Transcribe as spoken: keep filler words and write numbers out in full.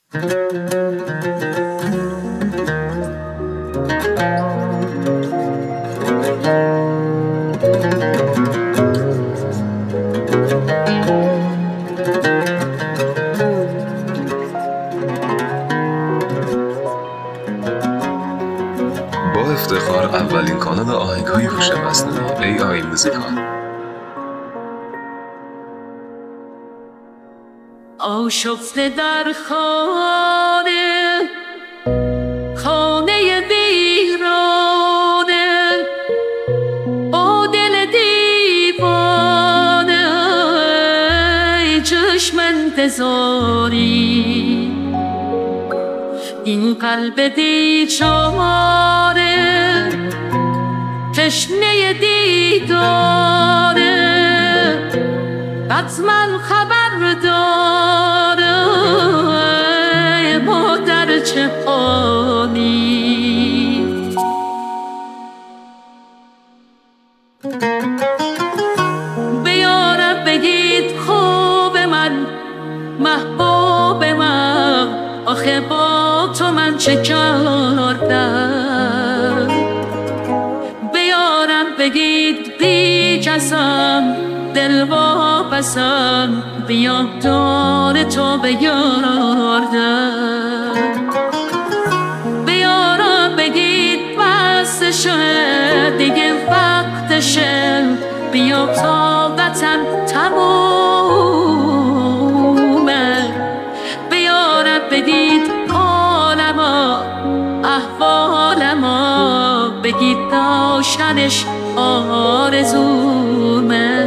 با افتخار اولین کانال آهنگ‌های هوش مصنوعی ای آی موزیکال. آشفته در خانه خانه ویرانه با دل دیوانه ای چشم انتظاری این قلب بیچاره تشنه دیداره حتما خبر داره ما در چه حالی. بیارم بگید خوب من محبوب من آخه با تو من چه کردم. بیارم بگید بی کسم دل واپسم بیام دار تو بیاردم. بیارم بگید بستشه دیگه وقتشه بیام طاقتم تمومه. بیارم بگید حالما احوالما بگید داشتنش آرزومه.